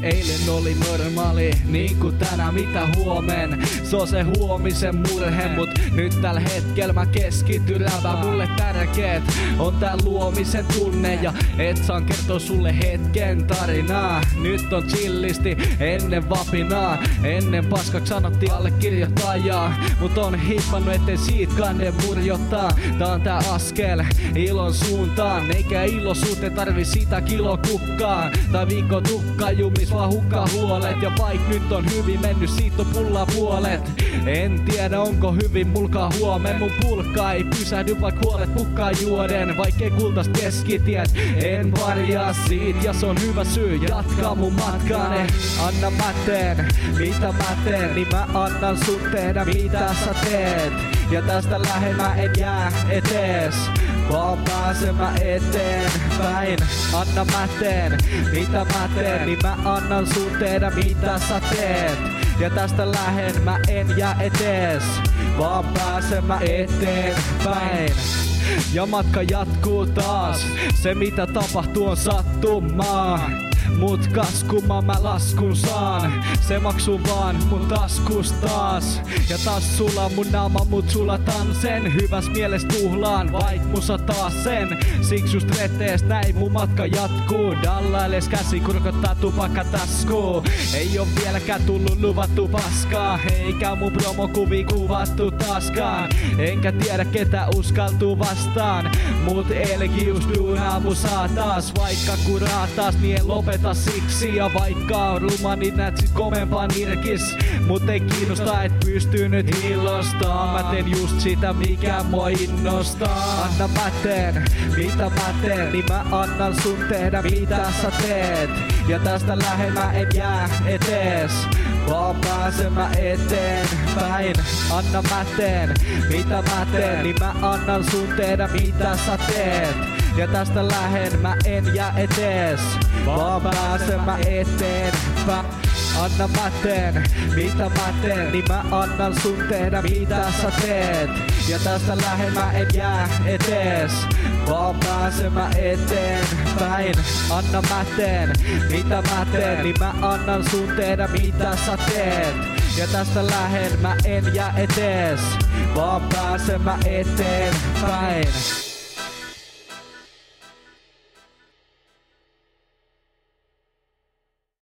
Eilen oli normaali, niinku tänään mitä huomen. Se on se huomisen murhe, mut nyt tällä hetkellä mä keskityn läpä. Mulle tärkeet on tää luomisen tunne ja et saan kertoa sulle hetken tarinaa. Nyt on chillisti ennen vapinaa. Ennen paskaksi sanottiin allekirjoittajaa, mut on hippannut ettei siitä kanne murjottaa. Tää on tää askel ilon suuntaan, eikä iloisuuteen tarvi sitä kilokukkaa. Tai viikko tukka jumis vaan hukkaa huolet. Ja vaik nyt on hyvin mennyt, siitä on pullaa puolet. En tiedä onko hyvin mulkaa huomen. Mun pulkka ei pysähdy vaik huolet pukkaa juoden. Vaikkei kultas keskitiet, en varjaa siitä. Ja se on hyvä syy jatkaa mun matkaani. Anna mä teen, mitä mä teen, niin mä annan sun tehdä mitä sä teet. Ja tästä lähemmä en jää etees, vaan pääsen mä eteenpäin. Anna mä teen, mitä mä teen, niin mä annan sun tehdä mitä sä teet. Ja tästä lähemmä en jää etees, vaan pääsen mä eteenpäin. Ja matka jatkuu taas, se mitä tapahtuu on sattumaa. Mut kaskuma mä laskun saan, se maksuu vaan mun taskus taas. Ja taas sulla mun naama, mut sulatan sen. Hyväs mieles tuhlaan, vaik musa taas sen. Siksi just retees näin mun matka jatkuu. Dallailes käsi kurkottaa tupakka taskuu. Ei oo vieläkään tullut luvattu paskaa, eikä mun promokuvi kuvattu taaskaan. Enkä tiedä ketä uskaltuu vastaan, mut eilenkin just duunaa musaa taas. Vaikka kuraa taas, niin en lopeta siksi. Ja vaikka on ruma, niin näet sit komempaa nirkis. Mut ei kiinnosta, et pystyy nyt ilostaa. Mä teen just sitä, mikä mua innostaa. Anna mä teen, mitä mä teen, niin mä annan sun tehdä mitä sä teet. Ja tästä lähemmä en jää etees, vaan pääsen mä eteenpäin. Anna mä teen, mitä mä teen, niin mä annan sun tehdä mitä sä teet. Ja tästä lähemmä en jää etees, vaan pääsen mä eteenpäin. Anna mä teen, mitä mä teen, niin mä annan sun tehdä mitä sä teet. Ja tästä lähemmä en jää etees, vaan pääsen mä eteenpäin. Anna mä teen, mitä mä teen, niin mä annan sun tehdä mitä sä teet. Ja tästä lähemmä en jää etees, vaan pääsen mä eteenpäin.